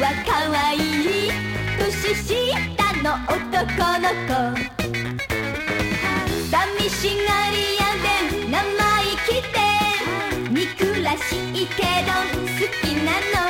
はかわいい年下の男の子。寂しがり屋で生意気で憎らしいけど好きなの。